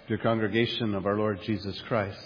Dear congregation of our Lord Jesus Christ,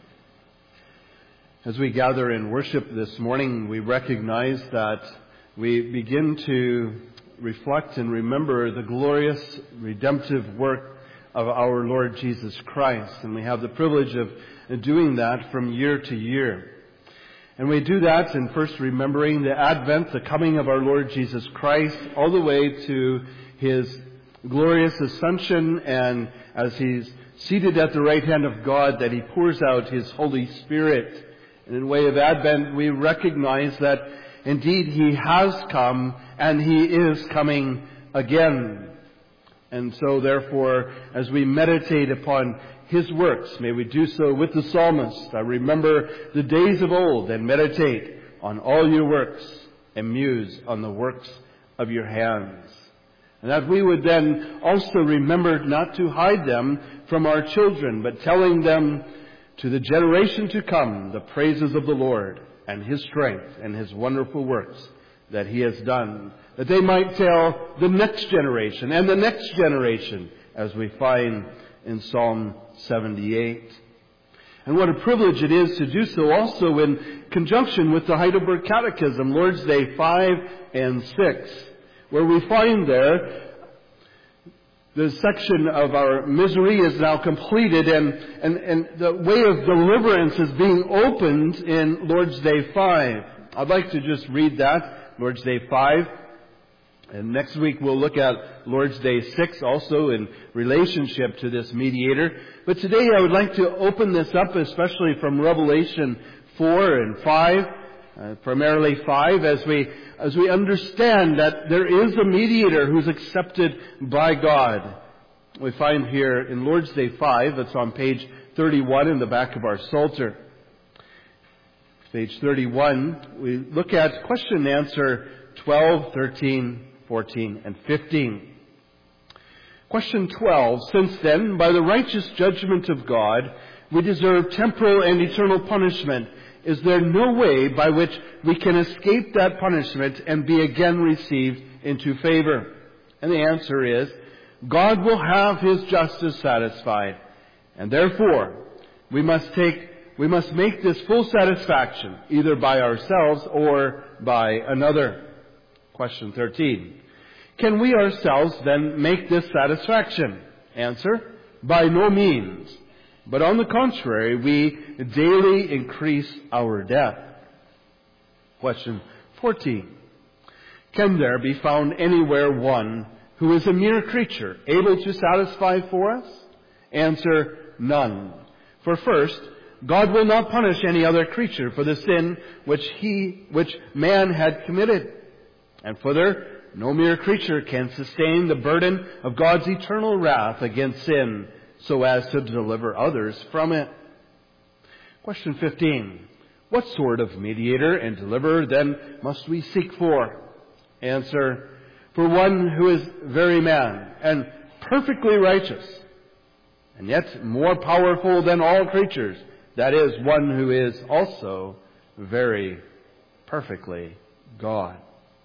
as we gather in worship this morning, we recognize that we begin to reflect and remember the glorious redemptive work of our Lord Jesus Christ. And we have the privilege of doing that from year to year. And we do that in first remembering the advent, the coming of our Lord Jesus Christ, all the way to His glorious ascension, and as He's seated at the right hand of God, that He pours out His Holy Spirit. And in way of Advent, we recognize that indeed He has come and He is coming again. And so therefore, as we meditate upon His works, may we do so with the psalmist. I remember the days of old and meditate on all your works and muse on the works of your hands. And that we would then also remember not to hide them from our children, but telling them to the generation to come the praises of the Lord and His strength and His wonderful works that He has done, that they might tell the next generation and the next generation, as we find in Psalm 78. And what a privilege it is to do so also in conjunction with the Heidelberg Catechism, Lord's Day 5 and 6. Where we find there, the section of our misery is now completed, and the way of deliverance is being opened in Lord's Day 5. I'd like to just read that, Lord's Day 5. And next week we'll look at Lord's Day 6 also in relationship to this mediator. But today I would like to open this up, especially from Revelation 4 and 5. Primarily 5, as we understand that there is a mediator who's accepted by God. We find here in Lord's Day 5, it's on page 31 in the back of our Psalter. Page 31, we look at question and answer 12, 13, 14, and 15. Question 12, since then, by the righteous judgment of God, we deserve temporal and eternal punishment, is there no way by which we can escape that punishment and be again received into favor? And the answer is, God will have His justice satisfied. And therefore, we must make this full satisfaction, either by ourselves or by another. Question 13. Can we ourselves then make this satisfaction? Answer, by no means. But on the contrary, we daily increase our debt. Question 14. Can there be found anywhere one who is a mere creature, able to satisfy for us? Answer, none. For first, God will not punish any other creature for the sin which man had committed. And further, no mere creature can sustain the burden of God's eternal wrath against sin, so as to deliver others from it. Question 15. What sort of mediator and deliverer then must we seek for? Answer, for one who is very man and perfectly righteous, and yet more powerful than all creatures. That is, one who is also very perfectly God.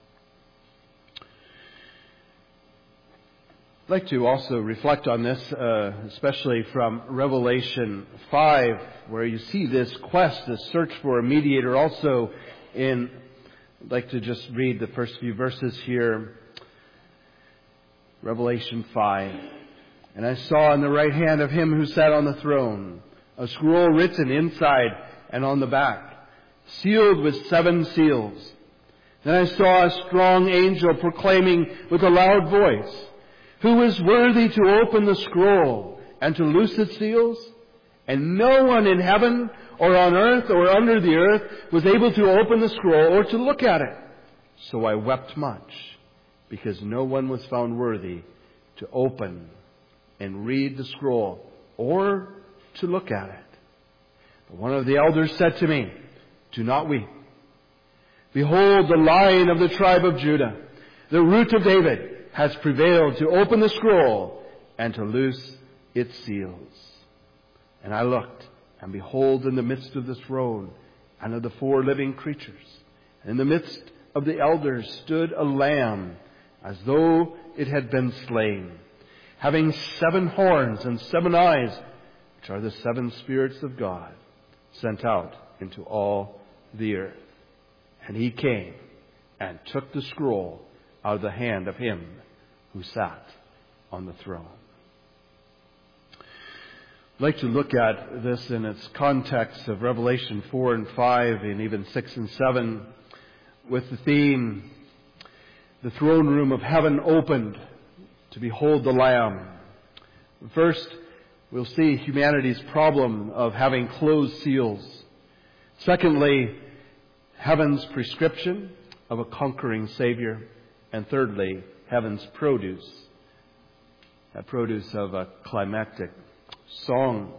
I'd like to also reflect on this, especially from Revelation 5, where you see this quest, this search for a mediator. Also I'd like to just read the first few verses here. Revelation 5. And I saw on the right hand of Him who sat on the throne a scroll written inside and on the back, sealed with 7 seals. Then I saw a strong angel proclaiming with a loud voice, who is worthy to open the scroll and to loose its seals? And no one in heaven or on earth or under the earth was able to open the scroll or to look at it. So I wept much, because no one was found worthy to open and read the scroll or to look at it. But one of the elders said to me, do not weep. Behold, the Lion of the tribe of Judah, the Root of David, has prevailed to open the scroll and to loose its seals. And I looked, and behold, in the midst of the throne and of the 4 living creatures, and in the midst of the elders stood a lamb, as though it had been slain, having 7 horns and 7 eyes, which are the seven spirits of God, sent out into all the earth. And he came and took the scroll out of the hand of him who sat on the throne. I'd like to look at this in its context of Revelation 4 and 5 and even 6 and 7 with the theme, the throne room of heaven opened to behold the Lamb. First, we'll see humanity's problem of having closed seals. Secondly, heaven's prescription of a conquering Savior. And thirdly, heaven's produce, that produce of a climactic song.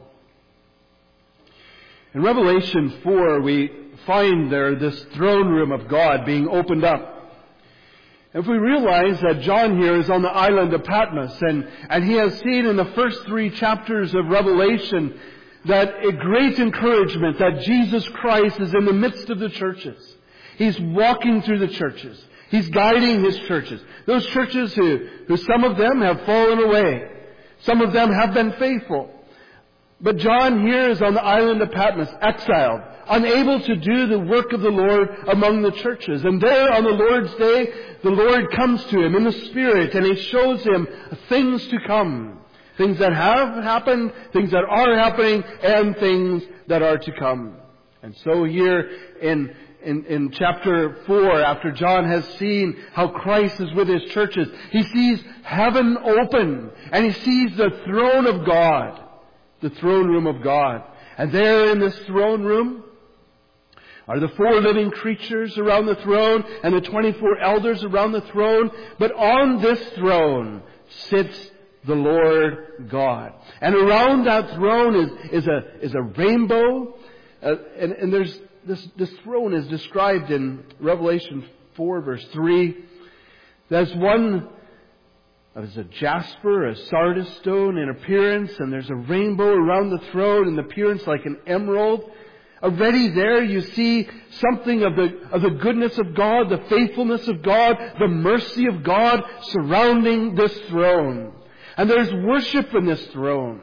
In Revelation 4, we find there this throne room of God being opened up. If we realize that John here is on the island of Patmos, and he has seen in the first 3 chapters of Revelation that a great encouragement that Jesus Christ is in the midst of the churches. He's walking through the churches. He's guiding his churches. Those churches who some of them have fallen away. Some of them have been faithful. But John here is on the island of Patmos, exiled, unable to do the work of the Lord among the churches. And there on the Lord's day, the Lord comes to him in the Spirit and he shows him things to come. Things that have happened, things that are happening, and things that are to come. And so here in chapter 4, after John has seen how Christ is with his churches, he sees heaven open and he sees the throne of God. The throne room of God. And there in this throne room are the 4 living creatures around the throne and the 24 elders around the throne. But on this throne sits the Lord God. And around that throne is a rainbow. And there's this throne is described in Revelation 4 verse 3. There's one as a jasper, a sardis stone in appearance, and there's a rainbow around the throne in appearance like an emerald. Already there you see something of the goodness of God, the faithfulness of God, the mercy of God surrounding this throne. And there's worship in this throne.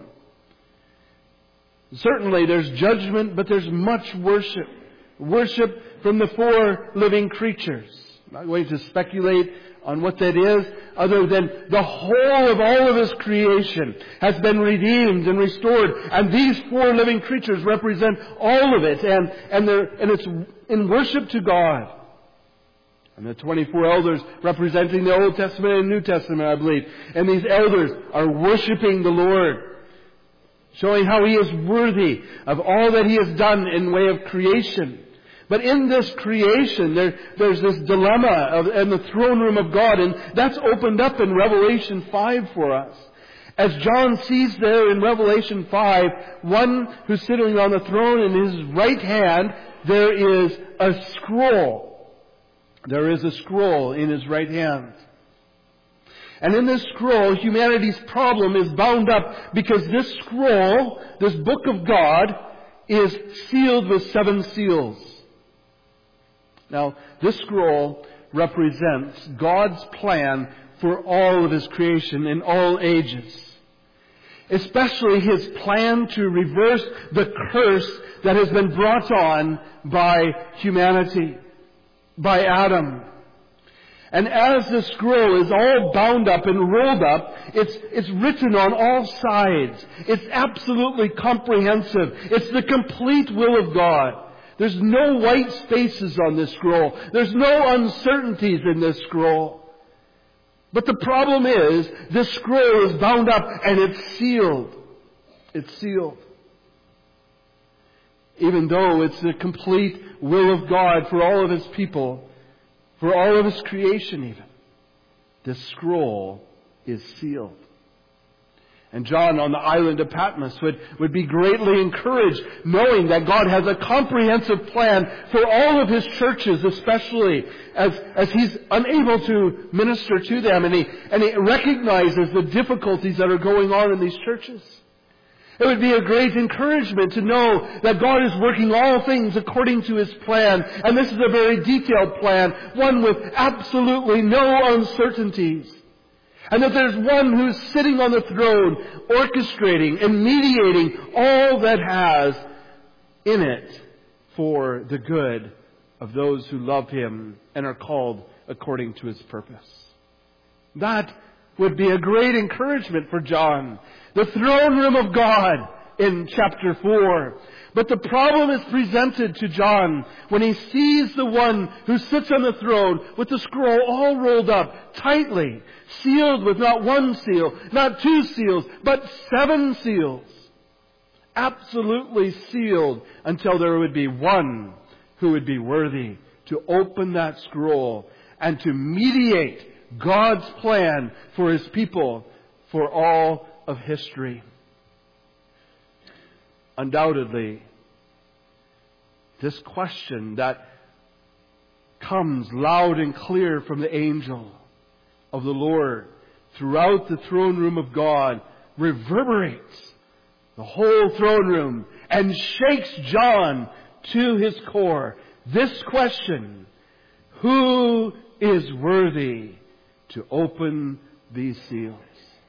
Certainly there's judgment, but there's much worship. Worship from the 4 living creatures. I'm not going to speculate on what that is, other than the whole of all of His creation has been redeemed and restored. And these 4 living creatures represent all of it. And it's in worship to God. And the 24 elders representing the Old Testament and New Testament, I believe. And these elders are worshiping the Lord, showing how He is worthy of all that He has done in way of creation. But in this creation, there's this dilemma in the throne room of God, and that's opened up in Revelation 5 for us. As John sees there in Revelation 5, one who's sitting on the throne, in his right hand, there is a scroll. There is a scroll in his right hand. And in this scroll, humanity's problem is bound up because this scroll, this book of God, is sealed with 7 seals. Now, this scroll represents God's plan for all of His creation in all ages. Especially His plan to reverse the curse that has been brought on by humanity, by Adam. And as the scroll is all bound up and rolled up, it's written on all sides. It's absolutely comprehensive. It's the complete will of God. There's no white spaces on this scroll. There's no uncertainties in this scroll. But the problem is, this scroll is bound up and it's sealed. It's sealed. Even though it's the complete will of God for all of His people, for all of His creation even, this scroll is sealed. And John on the island of Patmos would be greatly encouraged knowing that God has a comprehensive plan for all of His churches, especially as He's unable to minister to them. And he recognizes the difficulties that are going on in these churches. It would be a great encouragement to know that God is working all things according to His plan. And this is a very detailed plan, one with absolutely no uncertainties. And that there's one who's sitting on the throne, orchestrating and mediating all that has in it for the good of those who love Him and are called according to His purpose. That would be a great encouragement for John. The throne room of God in chapter 4. But the problem is presented to John when he sees the one who sits on the throne with the scroll all rolled up tightly, sealed with not one seal, not two seals, but 7 seals. Absolutely sealed until there would be one who would be worthy to open that scroll and to mediate God's plan for His people for all of history. Undoubtedly, this question that comes loud and clear from the angel of the Lord throughout the throne room of God reverberates the whole throne room and shakes John to his core. This question: who is worthy to open these seals?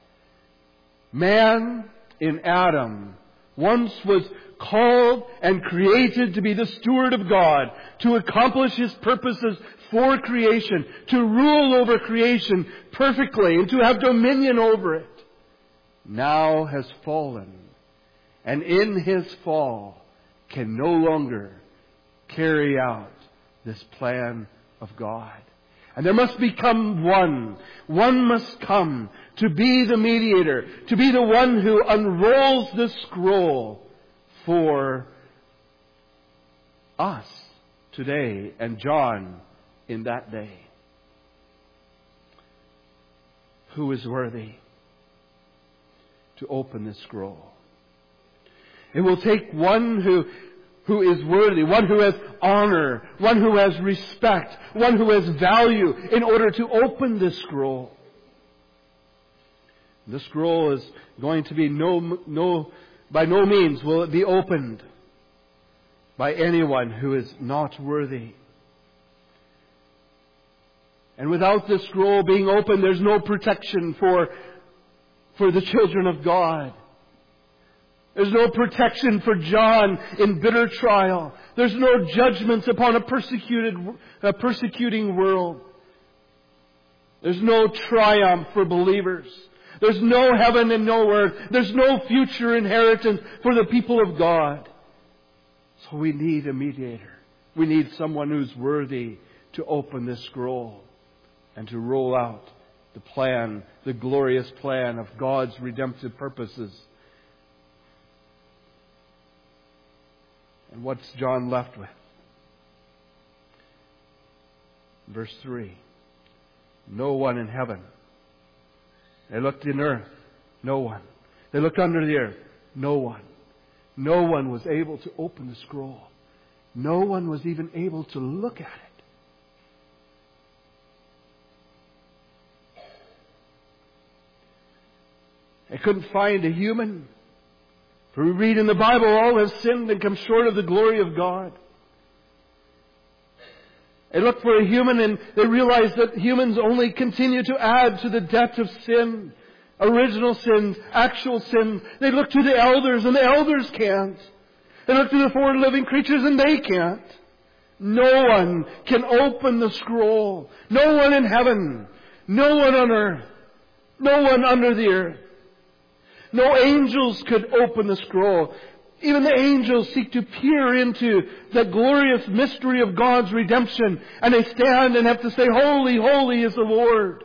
Man in Adam once was called and created to be the steward of God, to accomplish His purposes for creation, to rule over creation perfectly, and to have dominion over it. Now has fallen, and in his fall can no longer carry out this plan of God. And there must become one. One must come to be the mediator, to be the one who unrolls the scroll for us today and John in that day. Who is worthy to open this scroll? It will take one who is worthy, one who has honor, one who has respect, one who has value in order to open this scroll. The scroll is going to be by no means will it be opened by anyone who is not worthy. And without the scroll being opened, there's no protection for the children of God. There's no protection for John in bitter trial. There's no judgments upon a persecuting world. There's no triumph for believers. There's no heaven and no earth. There's no future inheritance for the people of God. So we need a mediator. We need someone who's worthy to open this scroll and to roll out the plan, the glorious plan of God's redemptive purposes. And what's John left with? Verse 3. No one in heaven. They looked in earth. No one. They looked under the earth. No one. No one was able to open the scroll. No one was even able to look at it. They couldn't find a human. For we read in the Bible, all have sinned and come short of the glory of God. They looked for a human and they realized that humans only continue to add to the debt of sin. Original sins, actual sins. They look to the elders and the elders can't. They look to the 4 living creatures and they can't. No one can open the scroll. No one in heaven. No one on earth. No one under the earth. No angels could open the scroll. Even the angels seek to peer into the glorious mystery of God's redemption. And they stand and have to say, holy, holy is the Lord.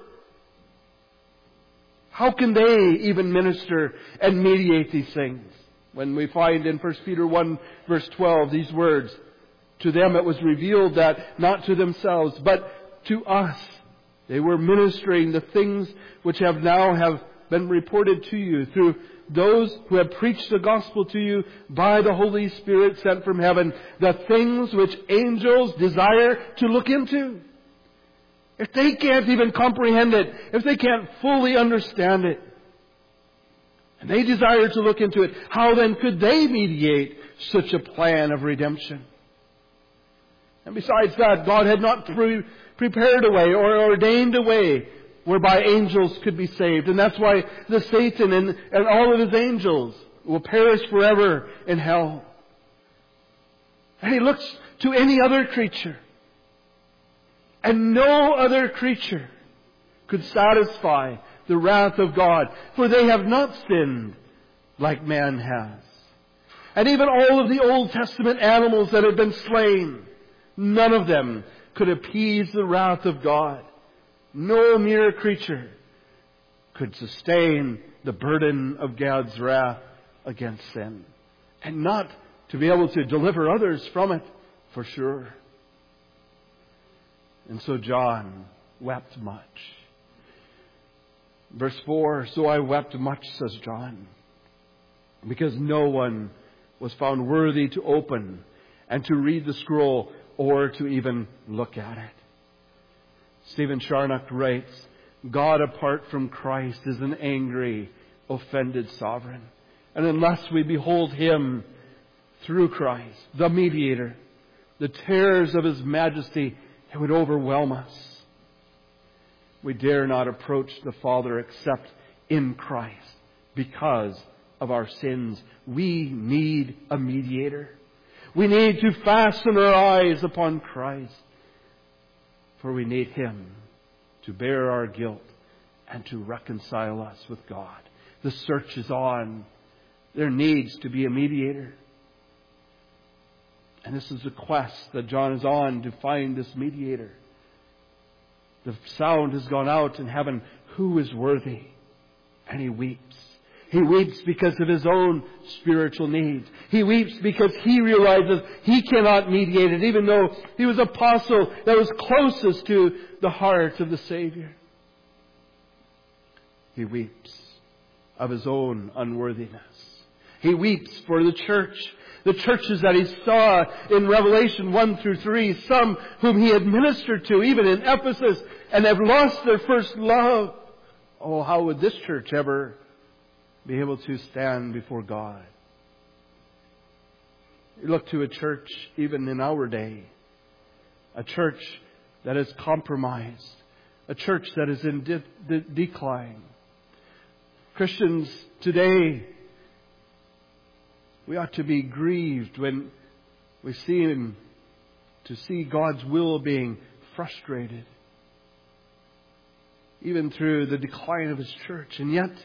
How can they even minister and mediate these things? When we find in 1 Peter 1 verse 12 these words, to them it was revealed that not to themselves, but to us they were ministering the things which have been reported to you through those who have preached the gospel to you by the Holy Spirit sent from heaven, the things which angels desire to look into. If they can't even comprehend it, if they can't fully understand it, and they desire to look into it, how then could they mediate such a plan of redemption? And besides that, God had not prepared a way or ordained a way whereby angels could be saved. And that's why the Satan and all of his angels will perish forever in hell. And he looks to any other creature. And no other creature could satisfy the wrath of God, for they have not sinned like man has. And even all of the Old Testament animals that have been slain, none of them could appease the wrath of God. No mere creature could sustain the burden of God's wrath against sin. And not to be able to deliver others from it, for sure. And so John wept much. Verse 4, so I wept much, says John, because no one was found worthy to open and to read the scroll or to even look at it. Stephen Charnock writes, God apart from Christ is an angry, offended sovereign. And unless we behold Him through Christ, the mediator, the terrors of His majesty, it would overwhelm us. We dare not approach the Father except in Christ because of our sins. We need a mediator. We need to fasten our eyes upon Christ, for we need Him to bear our guilt and to reconcile us with God. The search is on. There needs to be a mediator. And this is the quest that John is on, to find this mediator. The sound has gone out in heaven, who is worthy? And he weeps. He weeps because of his own spiritual needs. He weeps because he realizes he cannot mediate it, even though he was apostle that was closest to the heart of the Savior. He weeps of his own unworthiness. He weeps for the church. The churches that he saw in Revelation 1 through 3, some whom he had ministered to, even in Ephesus, and have lost their first love. Oh, how would this church ever be able to stand before God? You look to a church, even in our day, a church that is compromised, a church that is in decline. Christians today, we ought to be grieved when we see God's will being frustrated, even through the decline of His church. And yet,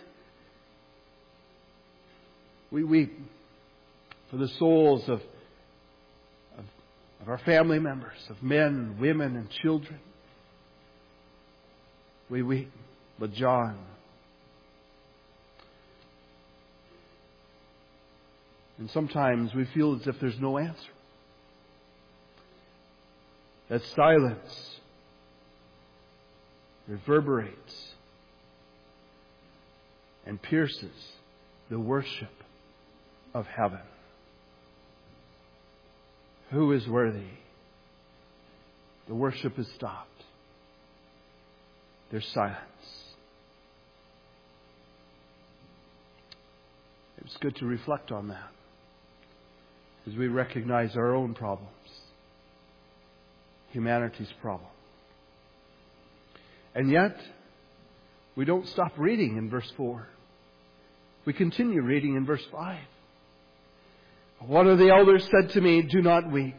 we weep for the souls of our family members, of men, women, and children. We weep with John. And sometimes we feel as if there's no answer. That silence reverberates and pierces the worship of heaven. Who is worthy? The worship is stopped. There's silence. It's good to reflect on that as we recognize our own problems, humanity's problem. And yet, we don't stop reading in verse 4. We continue reading in verse 5. One of the elders said to me, do not weep.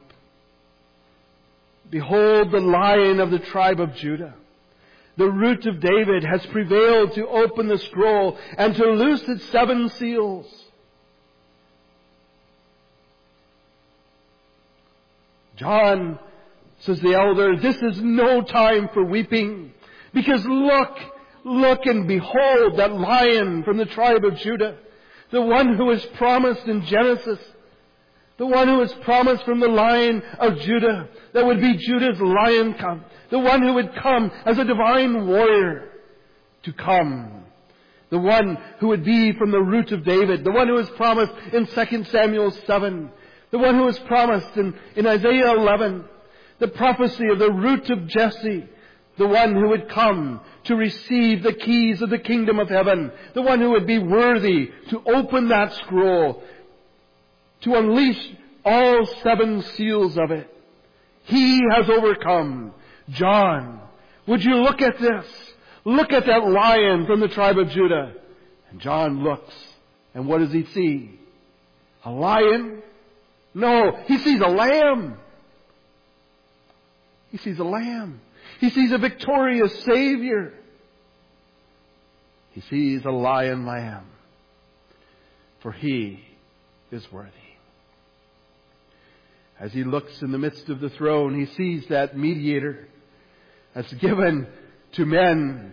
Behold, the Lion of the tribe of Judah, the Root of David, has prevailed to open the scroll and to loose its 7 seals. John, says the elder, this is no time for weeping, because look and behold that Lion from the tribe of Judah, the one who was promised in Genesis, the one who was promised from the line of Judah, that would be Judah's lion come, the one who would come as a divine warrior to come, the one who would be from the root of David, the one who was promised in 2 Samuel 7, the one who was promised in Isaiah 11, the prophecy of the root of Jesse, the one who would come to receive the keys of the kingdom of heaven, the one who would be worthy to open that scroll, to unleash all 7 seals of it. He has overcome. John, would you look at this? Look at that lion from the tribe of Judah. And John looks, and what does he see? A lion? No, he sees a lamb. He sees a lamb. He sees a victorious Savior. He sees a lion lamb. For he is worthy. As he looks in the midst of the throne, he sees that mediator that's given to men.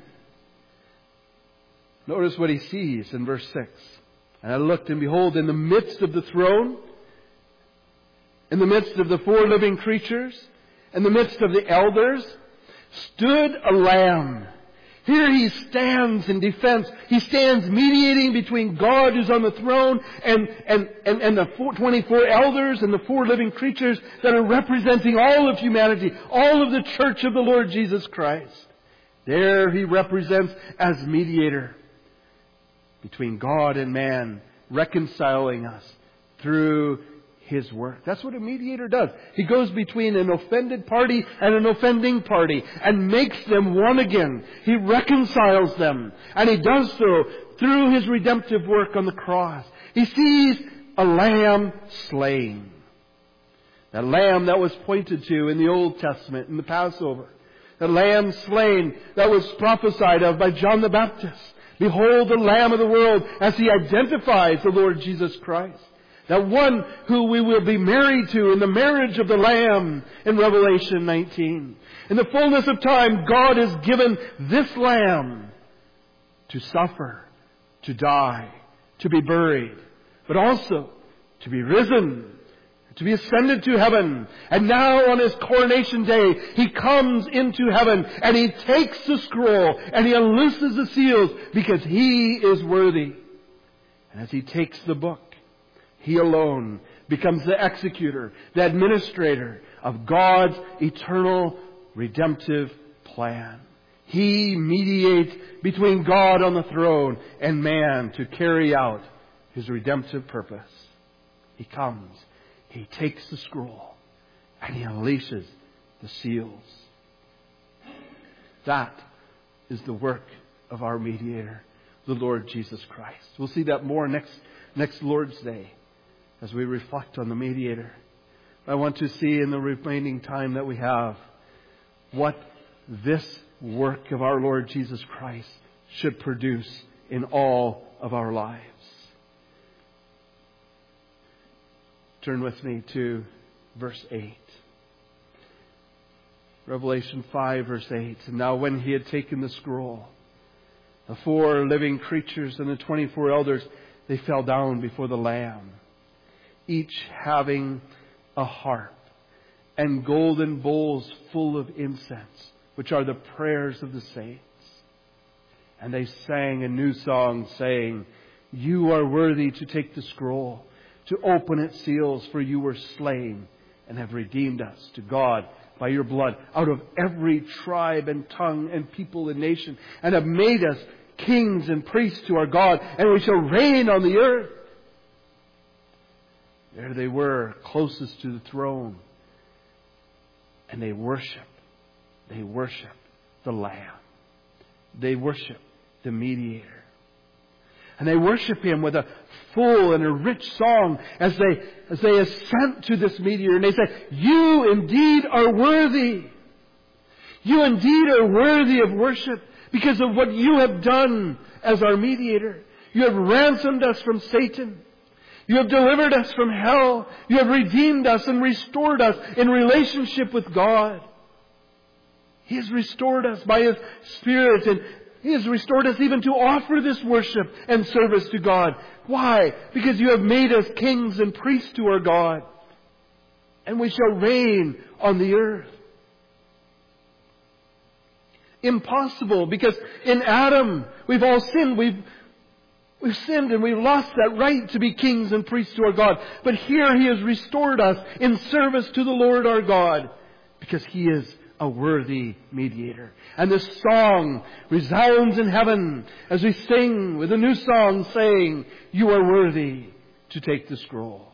Notice what he sees in verse 6. And I looked, and behold, in the midst of the throne, in the midst of the four living creatures, in the midst of the elders, stood a lamb. Here he stands in defense. He stands mediating between God who's on the throne and the 24 elders and the four living creatures that are representing all of humanity, all of the church of the Lord Jesus Christ. There he represents as mediator between God and man, reconciling us through His work. That's what a mediator does. He goes between an offended party and an offending party and makes them one again. He reconciles them. And He does so through His redemptive work on the cross. He sees a lamb slain. That lamb that was pointed to in the Old Testament, in the Passover. The lamb slain that was prophesied of by John the Baptist. Behold the Lamb of the world, as he identifies the Lord Jesus Christ. That one who we will be married to in the marriage of the Lamb in Revelation 19. In the fullness of time, God has given this Lamb to suffer, to die, to be buried, but also to be risen, to be ascended to heaven. And now on His coronation day, He comes into heaven and He takes the scroll and He unlooses the seals because He is worthy. And as He takes the book, He alone becomes the executor, the administrator of God's eternal redemptive plan. He mediates between God on the throne and man to carry out His redemptive purpose. He comes, He takes the scroll, and He unleashes the seals. That is the work of our mediator, the Lord Jesus Christ. We'll see that more next Lord's Day as we reflect on the mediator. I want to see in the remaining time that we have what this work of our Lord Jesus Christ should produce in all of our lives. Turn with me to verse 8. Revelation 5, verse 8. And now when He had taken the scroll, the four living creatures and the 24 elders, they fell down before the Lamb, each having a harp and golden bowls full of incense, which are the prayers of the saints. And they sang a new song, saying, You are worthy to take the scroll, to open its seals, for you were slain and have redeemed us to God by your blood out of every tribe and tongue and people and nation, and have made us kings and priests to our God, and we shall reign on the earth. There they were, closest to the throne, and they worship the Lamb. They worship the mediator. And they worship Him with a full and a rich song as they assent to this mediator. And they say, You indeed are worthy. You indeed are worthy of worship because of what You have done as our mediator. You have ransomed us from Satan. You have delivered us from hell. You have redeemed us and restored us in relationship with God. He has restored us by His Spirit, and He has restored us even to offer this worship and service to God. Why? Because You have made us kings and priests to our God. And we shall reign on the earth. Impossible, because in Adam we've all sinned. We've sinned and we've lost that right to be kings and priests to our God. But here He has restored us in service to the Lord our God, because He is a worthy mediator. And this song resounds in heaven as we sing with a new song saying, You are worthy to take the scroll.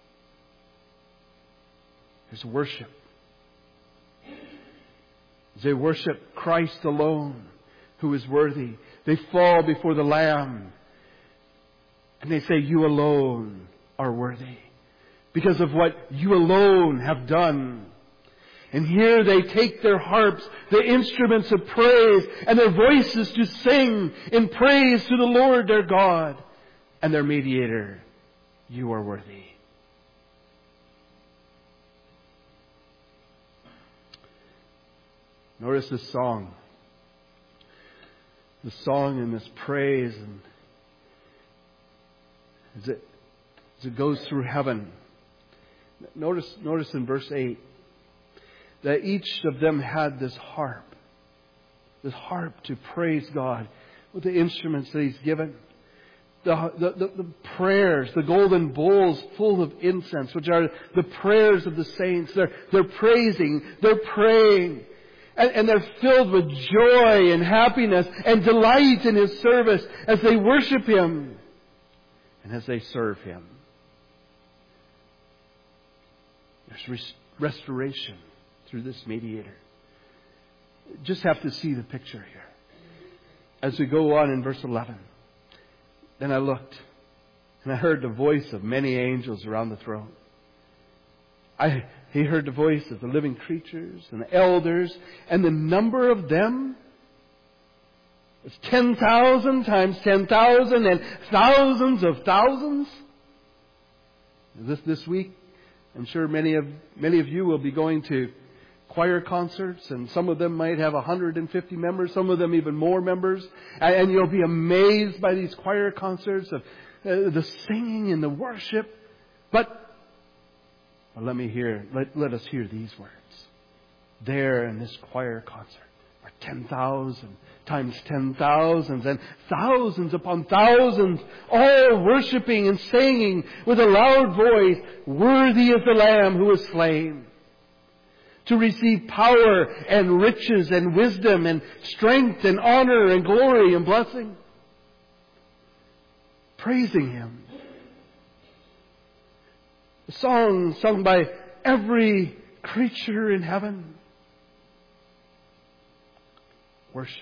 There's worship. As they worship Christ alone, who is worthy. They fall before the Lamb. And they say, you alone are worthy, because of what you alone have done. And here they take their harps, the instruments of praise, and their voices to sing in praise to the Lord their God and their mediator. You are worthy. Notice this song. The song and this praise, and as it goes through heaven. Notice in verse 8 that each of them had this harp to praise God with the instruments that He's given. The prayers, the golden bowls full of incense, which are the prayers of the saints. They're praising, they're praying. And they're filled with joy and happiness and delight in His service as they worship Him and as they serve Him. There's restoration through this mediator. Just have to see the picture here. As we go on in verse 11. Then I looked, and I heard the voice of many angels around the throne. He heard the voice of the living creatures and the elders, and the number of them is 10,000 times 10,000 and thousands of thousands. This week, I'm sure many of you will be going to choir concerts, and some of them might have 150 members, some of them even more members, and you'll be amazed by these choir concerts of the singing and the worship. But let us hear these words. There in this choir concert are 10,000 times 10,000s and thousands upon thousands, all worshiping and singing with a loud voice, worthy is the Lamb who was slain, to receive power and riches and wisdom and strength and honor and glory and blessing. Praising Him. A song sung by every creature in heaven. Worship.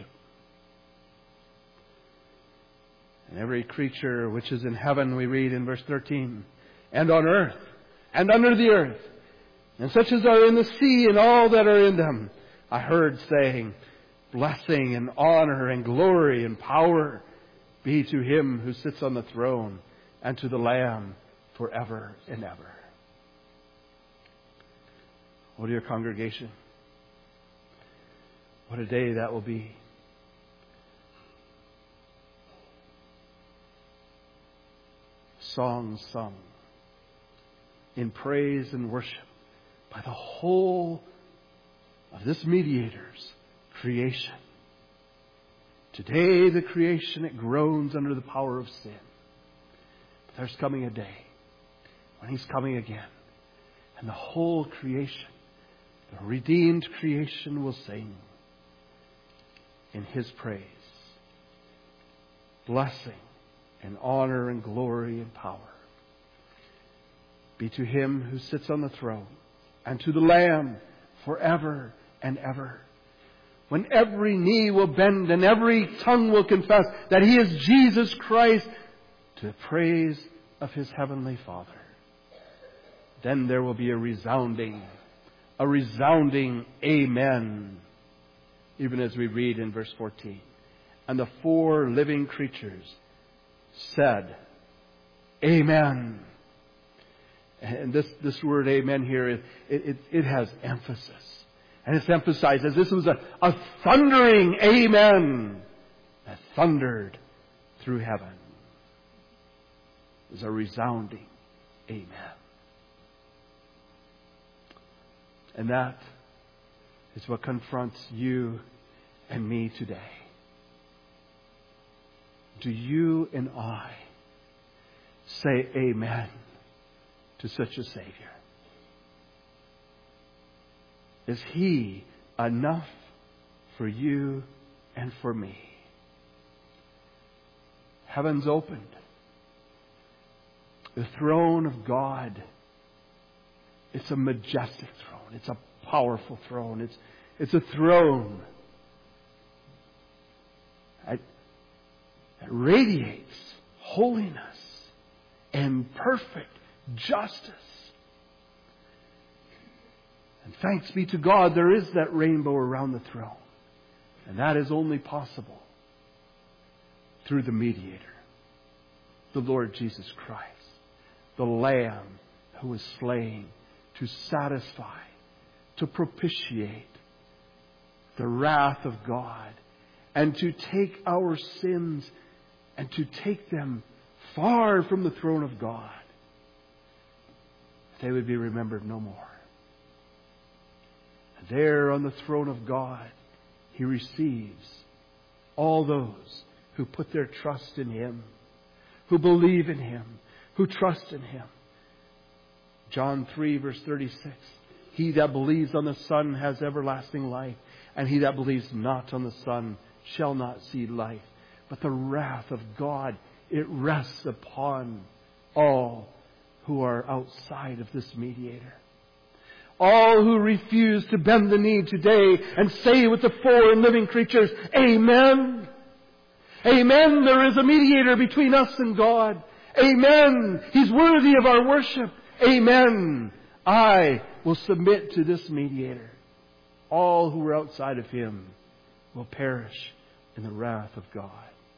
And every creature which is in heaven, we read in verse 13, and on earth, and under the earth, and such as are in the sea and all that are in them, I heard saying, blessing and honor and glory and power be to Him who sits on the throne and to the Lamb forever and ever. Oh, dear congregation, what a day that will be. Songs sung in praise and worship by the whole of this mediator's creation. Today the creation, it groans under the power of sin. But there's coming a day when He's coming again, and the whole creation, the redeemed creation, will sing in His praise. Blessing and honor and glory and power be to Him who sits on the throne and to the Lamb forever and ever. When every knee will bend and every tongue will confess that He is Jesus Christ, to the praise of His heavenly Father, then there will be a resounding amen, even as we read in verse 14. And the four living creatures said, Amen. And this word amen here, it has emphasis. And it's emphasized as this was a thundering amen that thundered through heaven. It was a resounding amen. And that is what confronts you and me today. Do you and I say amen to such a Savior? Is He enough for you and for me? Heaven's opened. The throne of God. It's a majestic throne. It's a powerful throne. It's a throne that radiates holiness and perfect justice. And thanks be to God, there is that rainbow around the throne. And that is only possible through the mediator, the Lord Jesus Christ, the Lamb who was slain to satisfy, to propitiate the wrath of God, and to take our sins and to take them far from the throne of God. They would be remembered no more. There on the throne of God, He receives all those who put their trust in Him, who believe in Him, who trust in Him. John 3 verse 36. He that believes on the Son has everlasting life, and he that believes not on the Son shall not see life. But the wrath of God, it rests upon all who are outside of this mediator. All who refuse to bend the knee today and say with the four living creatures, Amen. Amen. There is a mediator between us and God. Amen. He's worthy of our worship. Amen. I will submit to this mediator. All who are outside of Him will perish in the wrath of God.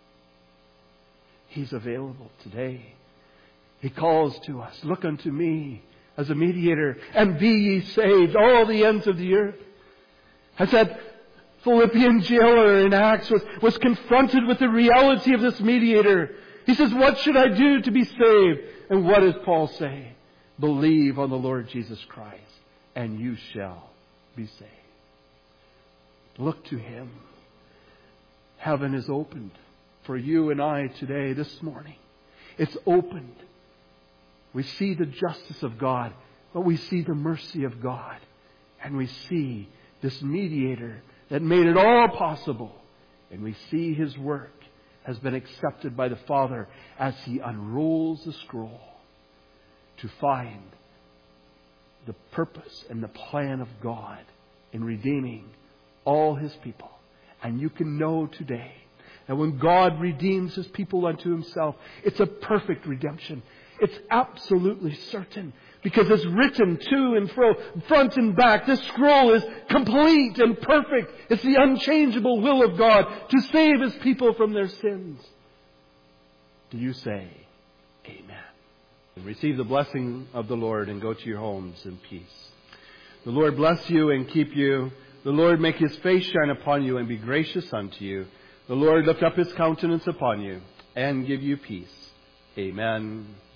He's available today. He calls to us, look unto me as a mediator, and be ye saved, all the ends of the earth. As that Philippian jailer in Acts was confronted with the reality of this mediator. He says, what should I do to be saved? And what does Paul say? Believe on the Lord Jesus Christ, and you shall be saved. Look to Him. Heaven is opened for you and I today, this morning. It's opened. We see the justice of God, but we see the mercy of God. And we see this mediator that made it all possible. And we see His work has been accepted by the Father as He unrolls the scroll to find the purpose and the plan of God in redeeming all His people. And you can know today that when God redeems His people unto Himself, it's a perfect redemption. It's absolutely certain, because it's written to and fro, front and back. This scroll is complete and perfect. It's the unchangeable will of God to save His people from their sins. Do you say Amen? Receive the blessing of the Lord and go to your homes in peace. The Lord bless you and keep you. The Lord make His face shine upon you and be gracious unto you. The Lord lift up His countenance upon you and give you peace. Amen.